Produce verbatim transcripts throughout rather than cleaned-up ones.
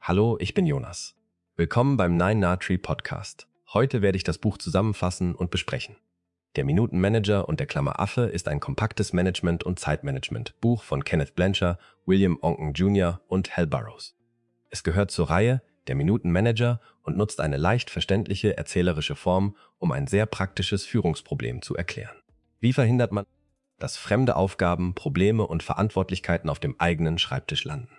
Hallo, ich bin Jonas. Willkommen beim Nine Na Tree Podcast. Heute werde ich das Buch zusammenfassen und besprechen. Der Minutenmanager und der Klammer Affe ist ein kompaktes Management- und Zeitmanagement-Buch von Kenneth Blanchard, William Oncken Junior und Hal Burrows. Es gehört zur Reihe Der Minutenmanager und nutzt eine leicht verständliche erzählerische Form, um ein sehr praktisches Führungsproblem zu erklären. Wie verhindert man, dass fremde Aufgaben, Probleme und Verantwortlichkeiten auf dem eigenen Schreibtisch landen?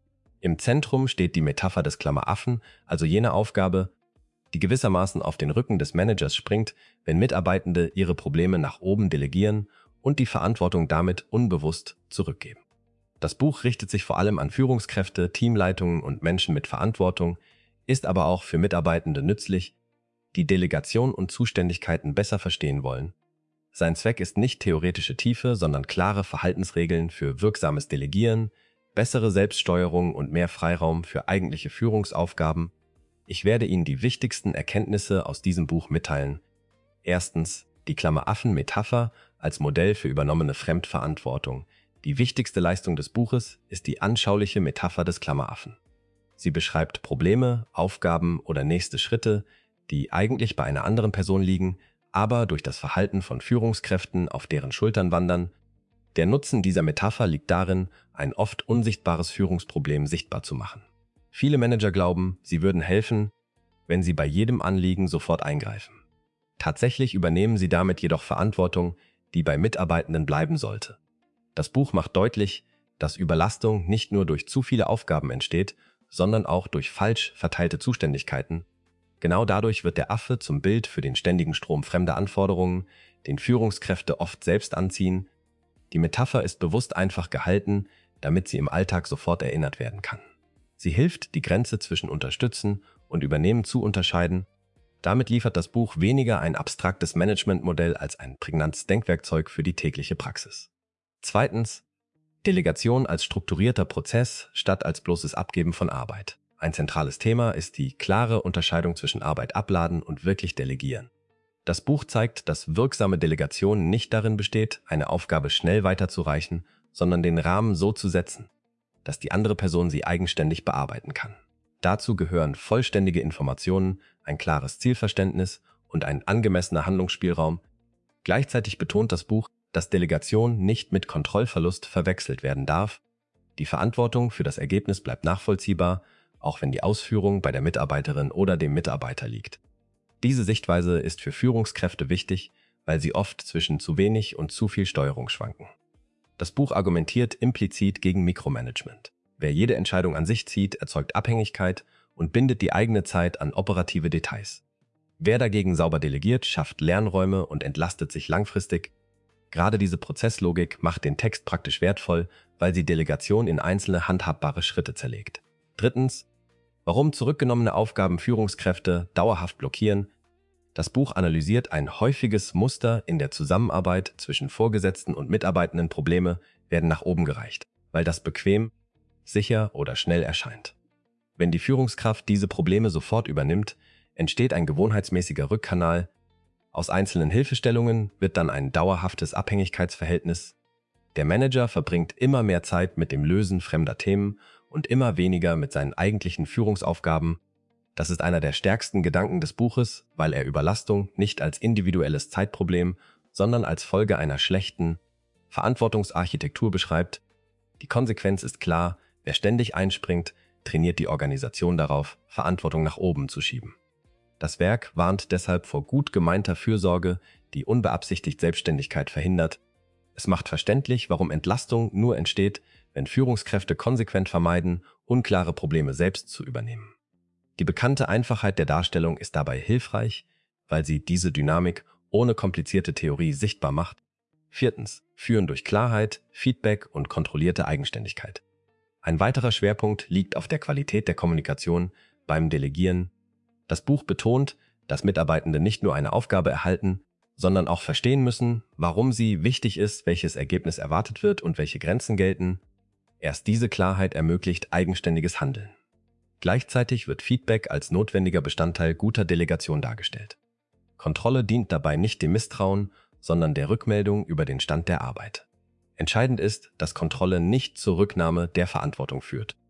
Im Zentrum steht die Metapher des Klammeraffen, also jene Aufgabe, die gewissermaßen auf den Rücken des Managers springt, wenn Mitarbeitende ihre Probleme nach oben delegieren und die Verantwortung damit unbewusst zurückgeben. Das Buch richtet sich vor allem an Führungskräfte, Teamleitungen und Menschen mit Verantwortung, ist aber auch für Mitarbeitende nützlich, die Delegation und Zuständigkeiten besser verstehen wollen. Sein Zweck ist nicht theoretische Tiefe, sondern klare Verhaltensregeln für wirksames Delegieren, bessere Selbststeuerung und mehr Freiraum für eigentliche Führungsaufgaben. Ich werde Ihnen die wichtigsten Erkenntnisse aus diesem Buch mitteilen. Erstens, die Klammeraffen-Metapher als Modell für übernommene Fremdverantwortung. Die wichtigste Leistung des Buches ist die anschauliche Metapher des Klammeraffen. Sie beschreibt Probleme, Aufgaben oder nächste Schritte, die eigentlich bei einer anderen Person liegen, aber durch das Verhalten von Führungskräften auf deren Schultern wandern. Der Nutzen dieser Metapher liegt darin, ein oft unsichtbares Führungsproblem sichtbar zu machen. Viele Manager glauben, sie würden helfen, wenn sie bei jedem Anliegen sofort eingreifen. Tatsächlich übernehmen sie damit jedoch Verantwortung, die bei Mitarbeitenden bleiben sollte. Das Buch macht deutlich, dass Überlastung nicht nur durch zu viele Aufgaben entsteht, sondern auch durch falsch verteilte Zuständigkeiten. Genau dadurch wird der Affe zum Bild für den ständigen Strom fremder Anforderungen, den Führungskräfte oft selbst anziehen. Die Metapher ist bewusst einfach gehalten, damit sie im Alltag sofort erinnert werden kann. Sie hilft, die Grenze zwischen Unterstützen und Übernehmen zu unterscheiden. Damit liefert das Buch weniger ein abstraktes Managementmodell als ein prägnantes Denkwerkzeug für die tägliche Praxis. Zweitens, Delegation als strukturierter Prozess statt als bloßes Abgeben von Arbeit. Ein zentrales Thema ist die klare Unterscheidung zwischen Arbeit abladen und wirklich delegieren. Das Buch zeigt, dass wirksame Delegation nicht darin besteht, eine Aufgabe schnell weiterzureichen, sondern den Rahmen so zu setzen, dass die andere Person sie eigenständig bearbeiten kann. Dazu gehören vollständige Informationen, ein klares Zielverständnis und ein angemessener Handlungsspielraum. Gleichzeitig betont das Buch, dass Delegation nicht mit Kontrollverlust verwechselt werden darf. Die Verantwortung für das Ergebnis bleibt nachvollziehbar, auch wenn die Ausführung bei der Mitarbeiterin oder dem Mitarbeiter liegt. Diese Sichtweise ist für Führungskräfte wichtig, weil sie oft zwischen zu wenig und zu viel Steuerung schwanken. Das Buch argumentiert implizit gegen Mikromanagement. Wer jede Entscheidung an sich zieht, erzeugt Abhängigkeit und bindet die eigene Zeit an operative Details. Wer dagegen sauber delegiert, schafft Lernräume und entlastet sich langfristig. Gerade diese Prozesslogik macht den Text praktisch wertvoll, weil sie Delegation in einzelne handhabbare Schritte zerlegt. Drittens, warum zurückgenommene Aufgaben Führungskräfte dauerhaft blockieren. Das Buch analysiert ein häufiges Muster in der Zusammenarbeit zwischen Vorgesetzten und Mitarbeitenden. Probleme werden nach oben gereicht, weil das bequem, sicher oder schnell erscheint. Wenn die Führungskraft diese Probleme sofort übernimmt, entsteht ein gewohnheitsmäßiger Rückkanal. Aus einzelnen Hilfestellungen wird dann ein dauerhaftes Abhängigkeitsverhältnis. Der Manager verbringt immer mehr Zeit mit dem Lösen fremder Themen und immer weniger mit seinen eigentlichen Führungsaufgaben. Das ist einer der stärksten Gedanken des Buches, weil er Überlastung nicht als individuelles Zeitproblem, sondern als Folge einer schlechten Verantwortungsarchitektur beschreibt. Die Konsequenz ist klar, wer ständig einspringt, trainiert die Organisation darauf, Verantwortung nach oben zu schieben. Das Werk warnt deshalb vor gut gemeinter Fürsorge, die unbeabsichtigt Selbstständigkeit verhindert. Es macht verständlich, warum Entlastung nur entsteht, wenn Führungskräfte konsequent vermeiden, unklare Probleme selbst zu übernehmen. Die bekannte Einfachheit der Darstellung ist dabei hilfreich, weil sie diese Dynamik ohne komplizierte Theorie sichtbar macht. Viertens, Führen durch Klarheit, Feedback und kontrollierte Eigenständigkeit. Ein weiterer Schwerpunkt liegt auf der Qualität der Kommunikation beim Delegieren. Das Buch betont, dass Mitarbeitende nicht nur eine Aufgabe erhalten, sondern auch verstehen müssen, warum sie wichtig ist, welches Ergebnis erwartet wird und welche Grenzen gelten. Erst diese Klarheit ermöglicht eigenständiges Handeln. Gleichzeitig wird Feedback als notwendiger Bestandteil guter Delegation dargestellt. Kontrolle dient dabei nicht dem Misstrauen, sondern der Rückmeldung über den Stand der Arbeit. Entscheidend ist, dass Kontrolle nicht zur Rücknahme der Verantwortung führt.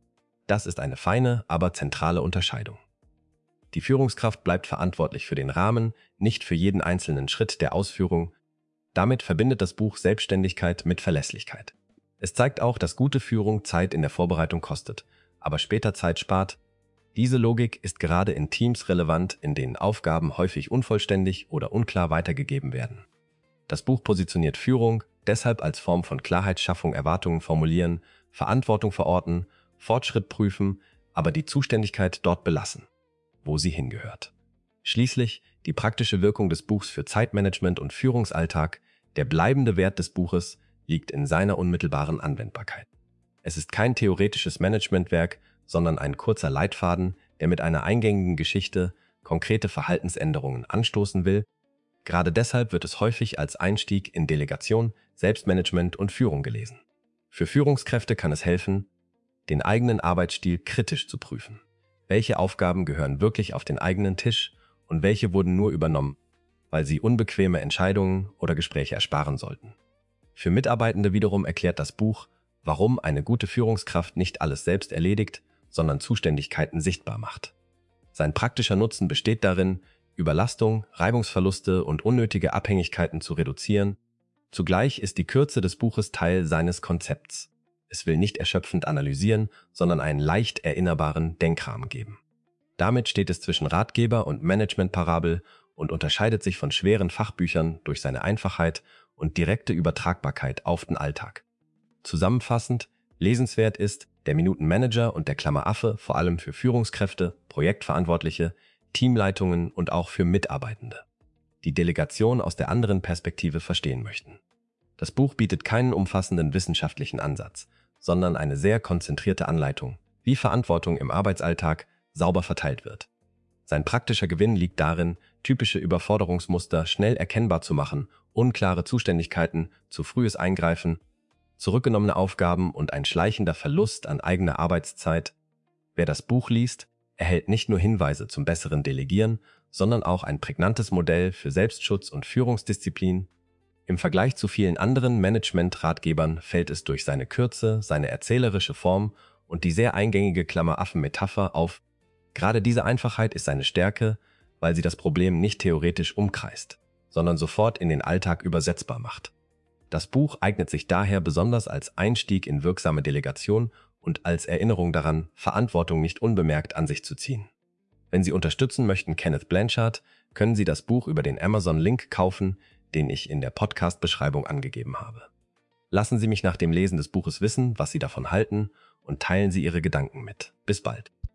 Das ist eine feine, aber zentrale Unterscheidung. Die Führungskraft bleibt verantwortlich für den Rahmen, nicht für jeden einzelnen Schritt der Ausführung. Damit verbindet das Buch Selbstständigkeit mit Verlässlichkeit. Es zeigt auch, dass gute Führung Zeit in der Vorbereitung kostet, aber später Zeit spart. Diese Logik ist gerade in Teams relevant, in denen Aufgaben häufig unvollständig oder unklar weitergegeben werden. Das Buch positioniert Führung deshalb als Form von Klarheitsschaffung, Erwartungen formulieren, Verantwortung verorten, Fortschritt prüfen, aber die Zuständigkeit dort belassen, wo sie hingehört. Schließlich die praktische Wirkung des Buchs für Zeitmanagement und Führungsalltag. Der bleibende Wert des Buches liegt in seiner unmittelbaren Anwendbarkeit. Es ist kein theoretisches Managementwerk, sondern ein kurzer Leitfaden, der mit einer eingängigen Geschichte konkrete Verhaltensänderungen anstoßen will. Gerade deshalb wird es häufig als Einstieg in Delegation, Selbstmanagement und Führung gelesen. Für Führungskräfte kann es helfen, den eigenen Arbeitsstil kritisch zu prüfen. Welche Aufgaben gehören wirklich auf den eigenen Tisch und welche wurden nur übernommen, weil sie unbequeme Entscheidungen oder Gespräche ersparen sollten. Für Mitarbeitende wiederum erklärt das Buch, warum eine gute Führungskraft nicht alles selbst erledigt, sondern Zuständigkeiten sichtbar macht. Sein praktischer Nutzen besteht darin, Überlastung, Reibungsverluste und unnötige Abhängigkeiten zu reduzieren. Zugleich ist die Kürze des Buches Teil seines Konzepts. Es will nicht erschöpfend analysieren, sondern einen leicht erinnerbaren Denkrahmen geben. Damit steht es zwischen Ratgeber und Managementparabel und unterscheidet sich von schweren Fachbüchern durch seine Einfachheit und direkte Übertragbarkeit auf den Alltag. Zusammenfassend, lesenswert ist Der Minutenmanager und der Klammeraffe vor allem für Führungskräfte, Projektverantwortliche, Teamleitungen und auch für Mitarbeitende, die Delegation aus der anderen Perspektive verstehen möchten. Das Buch bietet keinen umfassenden wissenschaftlichen Ansatz, sondern eine sehr konzentrierte Anleitung, wie Verantwortung im Arbeitsalltag sauber verteilt wird. Sein praktischer Gewinn liegt darin, typische Überforderungsmuster schnell erkennbar zu machen, unklare Zuständigkeiten, zu frühes Eingreifen, zurückgenommene Aufgaben und ein schleichender Verlust an eigener Arbeitszeit. Wer das Buch liest, erhält nicht nur Hinweise zum besseren Delegieren, sondern auch ein prägnantes Modell für Selbstschutz und Führungsdisziplin. Im Vergleich zu vielen anderen Management-Ratgebern fällt es durch seine Kürze, seine erzählerische Form und die sehr eingängige Klammeraffen-Metapher auf. Gerade diese Einfachheit ist seine Stärke, weil sie das Problem nicht theoretisch umkreist, sondern sofort in den Alltag übersetzbar macht. Das Buch eignet sich daher besonders als Einstieg in wirksame Delegation und als Erinnerung daran, Verantwortung nicht unbemerkt an sich zu ziehen. Wenn Sie unterstützen möchten Kenneth Blanchard, können Sie das Buch über den Amazon-Link kaufen, den ich in der Podcast-Beschreibung angegeben habe. Lassen Sie mich nach dem Lesen des Buches wissen, was Sie davon halten, und teilen Sie Ihre Gedanken mit. Bis bald.